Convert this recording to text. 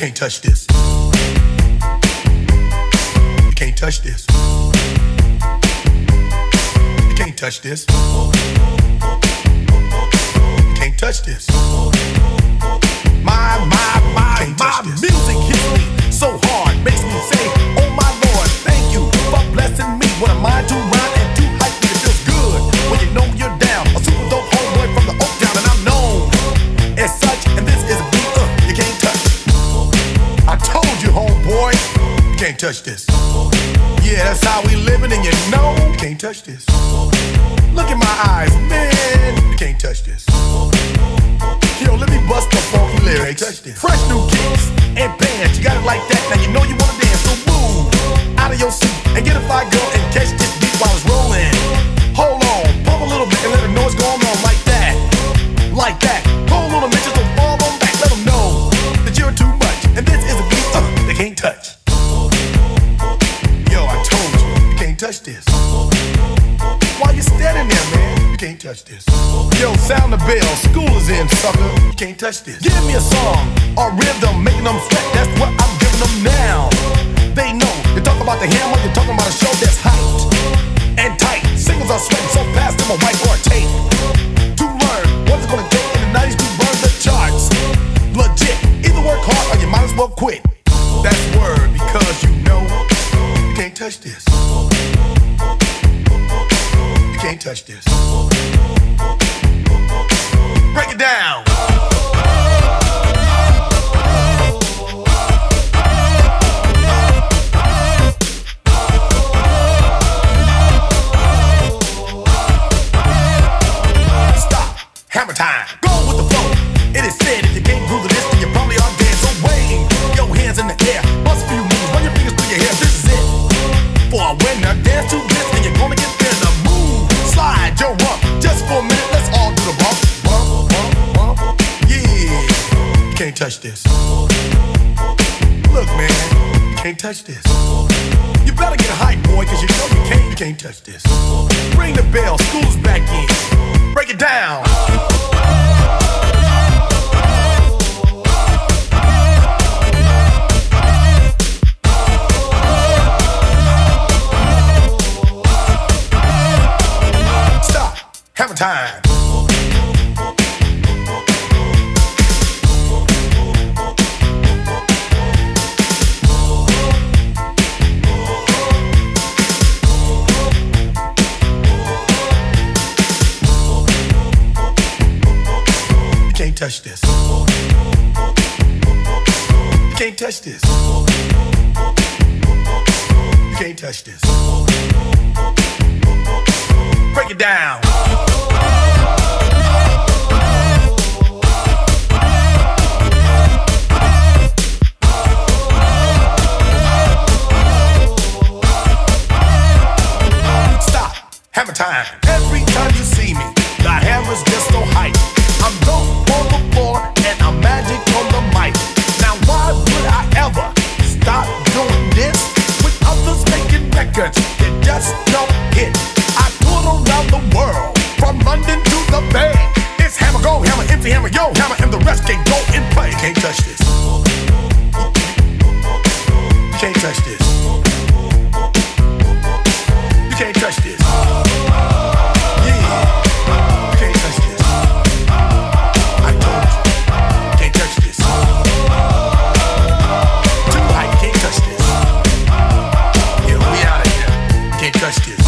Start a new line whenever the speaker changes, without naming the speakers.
can't touch this. You can't touch this. You can't touch this. You can't touch this. My music hits me so hard, makes me say, oh my Lord, thank you for blessing me. What a mind to rhyme and to hype me, it feels good when you know you're down. A super dope homeboy from the Oak Town, and I'm known as such, and this is a beat you can't touch. I told you, homeboy, you can't touch this. Yeah, that's how we living, and you know you can't touch this. Look in my eyes, man, you can't touch this. Yo, let me bust the funky lyrics. Fresh new kicks and bands, you got it like that. Now you know you wanna dance, so move out of your seat and get a fly girl and catch this beat while it's rolling. Hold on, pump a little bit and let the noise go on like that, like that. Hold on a minute, just don't fall on back. Let them know that you're too much, and this is a beat they can't touch. Yo, I told you can't touch this. Why you standing there, man? You can't touch this. Yo, sound the bell, school is in, sucker. You can't touch this. Give me a song or rhythm, making them sweat. That's what I'm giving them now. They know. You talk about the hammer, you're talking about a show that's hyped and tight. Singles are sweating so fast, them a white or tape. To learn what it's gonna take in the 90s to burn the charts. Legit. Either work hard or you might as well quit. That's word, because you know you can't touch this. You can't touch this. Break it down. Stop. Hammer time. Go with the flow. It is said if you can't groove to this, then you probably are dead. So wave your hands in the air. Bust a few moves. Run your fingers through your hair. This is it. For a winner, dance to this, and you're gonna get there. The move. Slide your rump. Just for a minute, let's all do the bump. Bump, bump, bump. Yeah. You can't touch this. Look, man. You can't touch this. You better get hype, boy, cause you know you can't touch this. Ring the bell, school's back in. Break it down. Stop. Hammer time. You can't touch this. You can't touch this. You can't touch this. Break it down. Stop. Hammer time. Every time you see me, the hammer's just so hype. I'm dope on the floor and I'm magic on the mic. Now why would I ever stop doing this with others making records that just don't hit? I tour around the world, from London to the Bay. It's hammer, go hammer, empty hammer, yo hammer, and the rest can go and play. You can't touch this. You can't touch this. You can't touch this. Touch this.